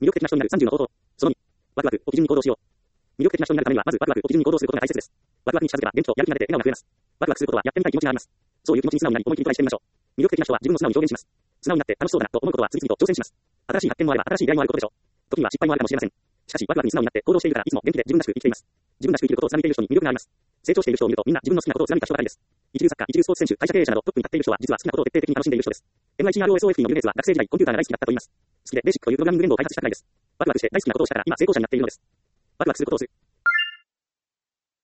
魅力的な人になる30の方法。その2、ワクワクを基準に行動しよう。魅力的な人になるためには、まずワクワクを基準に行動することが大切です。ワクワクに近づけば元気とやる気が出て笑顔が増えます。ワクワクすることはやってみたい気持ちがあります。そういう気持ちに素直になり思い切りトライしてみましょう。魅力的な人は自分を素直に表現します。素直になって楽しそうだなと思うことは次々と挑戦します。新しい発見もあれば新しい出会いもあることでしょう。時には失敗もあるかもしれません。しかしワクワクに素直になって行動しているからいつも元気で自分らしく生きています。自分らしく生きることを貫いている人に魅力があります。成長している人を見るとみんな自分の好きなことを貫いた人ばかりです。一流作家、一流スポーツ選手、会社経営者などトップに立っている人は実は好きなことを徹底的に楽しんでいる人です。MIT-ROSOFT のビル・ゲイツは学生時代コンピューターが大好きだったと言います。好きでベーシックというプログラミング言語を開発したくらいです。ワクワクして大好きなことをしたから今成功者になっているのです。ワクワクすることをする。